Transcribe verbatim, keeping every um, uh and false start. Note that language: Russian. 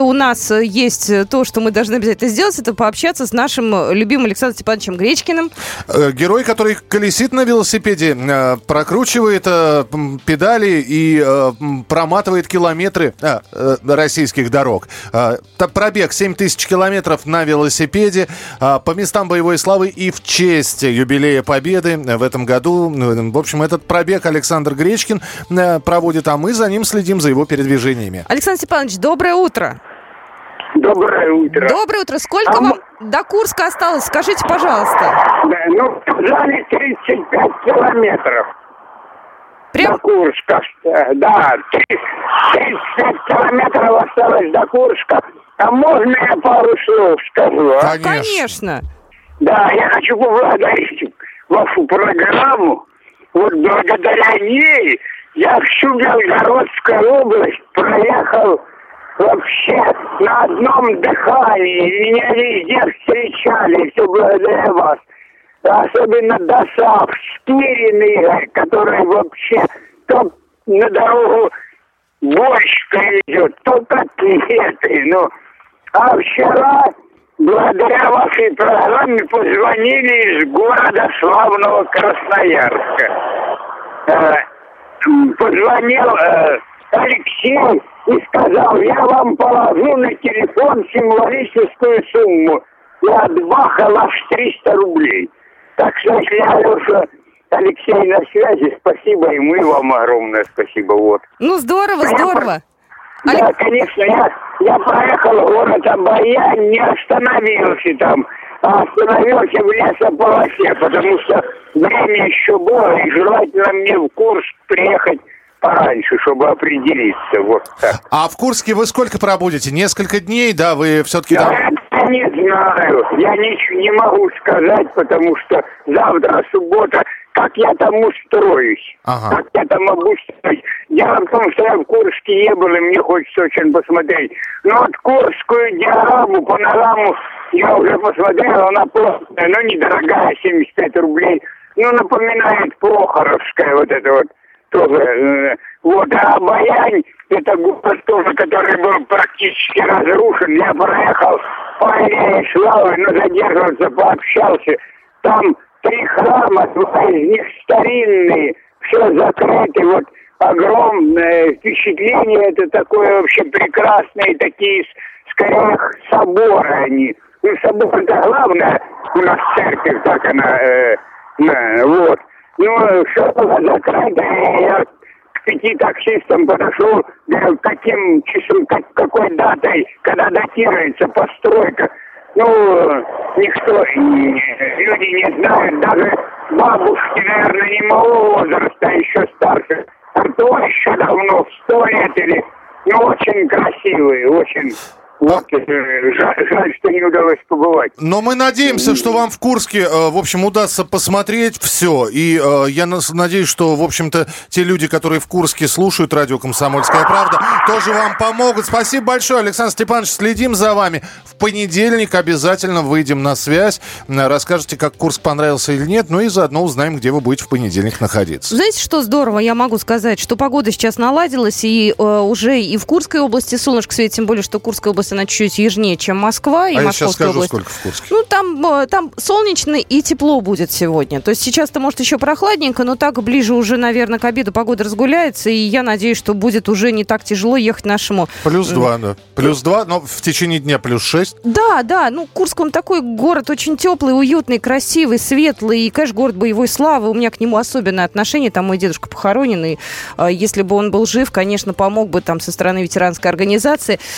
У нас есть то, что мы должны обязательно сделать, это пообщаться с нашим любимым Александром Степановичем Гречкиным. Герой, который колесит на велосипеде, прокручивает педали и проматывает километры российских дорог. Пробег семь тысяч километров на велосипеде по местам боевой славы и в честь юбилея Победы в этом году. В общем, этот пробег Александр Гречкин проводит, а мы за ним следим, за его передвижениями. Александр Степанович, доброе утро. Доброе утро. Доброе утро. Сколько а вам мы... до Курска осталось? Скажите, пожалуйста. Да, ну, сказали тридцать пять километров. Прям? До Курска. Да, тридцать пять километров осталось до Курска. А можно я пару слов скажу? А? Конечно. Конечно. Да, я хочу поблагодарить вашу программу. Вот благодаря ней я всю Белгородскую область проехал вообще на одном дыхании. Меня везде встречали, все благодаря вас. Особенно Досав, Скирин, который вообще то на дорогу борщ привезет, то котлеты. Ну, а вчера, благодаря вашей программе, позвонили из города славного Красноярска. Э, позвонил э, Алексей и сказал, я вам положу на телефон символическую сумму. И отбахал аж триста рублей. Так что, если Алеша, Алексей на связи, спасибо, и мы вам огромное спасибо. Вот. Ну, здорово, здорово. Да, Алек... конечно, я, я проехал в город Обоянь, не остановился там, а остановился в лесополосе, потому что время еще было, и желательно мне в Курск приехать пораньше, чтобы определиться. Вот так. А в Курске вы сколько пробудете? Несколько дней, да? Вы все-таки я там... Я не знаю. Я ничего не могу сказать, потому что завтра суббота. Как я там устроюсь? Ага. Как я там обустроюсь? Дело в том, что я в Курске не был, и мне хочется очень посмотреть. Но вот Курскую диораму, панораму я уже посмотрел, она плотная, но недорогая, семьдесят пять рублей. Ну, напоминает Прохоровская вот это вот. Тоже, вот, а Обоянь, это город тоже, который был практически разрушен. Я проехал по аллее Славы, но задерживаться пообщался. Там три храма, два из них старинные, все закрыты. Вот огромное впечатление, это такое вообще прекрасные такие, скорее, соборы они. Ну, собор это главное у нас церковь, так она, э, э, вот. Ну, все было закрыто, я к пяти таксистам подошел, говорю, каким числом, как, какой датой, когда датируется постройка. Ну, никто, люди не знают, даже бабушки, наверное, не моего возраста, а еще старше, а то еще давно, в сто лет или, ну, очень красивые, очень... Вот, жаль, жаль, что не удалось побывать. Но мы надеемся, что вам в Курске, в общем, удастся посмотреть все. И э, я надеюсь, что, в общем-то, те люди, которые в Курске слушают радио «Комсомольская правда», тоже вам помогут. Спасибо большое, Александр Степанович. Следим за вами. В понедельник обязательно выйдем на связь. Расскажете, как Курск понравился или нет. Ну и заодно узнаем, где вы будете в понедельник находиться. Знаете, что здорово? Я могу сказать, что погода сейчас наладилась. И э, уже и в Курской области солнышко светит. Тем более, что Курская область, она чуть южнее, чем Москва и а Московская я сейчас скажу, область. Сколько в Курске. Ну, там, там солнечно и тепло будет сегодня. То есть сейчас-то, может, еще прохладненько, но так ближе уже, наверное, к обеду погода разгуляется, и я надеюсь, что будет уже не так тяжело ехать нашему... Плюс два, да. Плюс два, но в течение дня плюс шесть. Да, да. Ну, Курск, он такой город очень теплый, уютный, красивый, светлый. И, конечно, город боевой славы. У меня к нему особенное отношение. Там мой дедушка похоронен, и э, если бы он был жив, конечно, помог бы там со стороны ветеранской организации.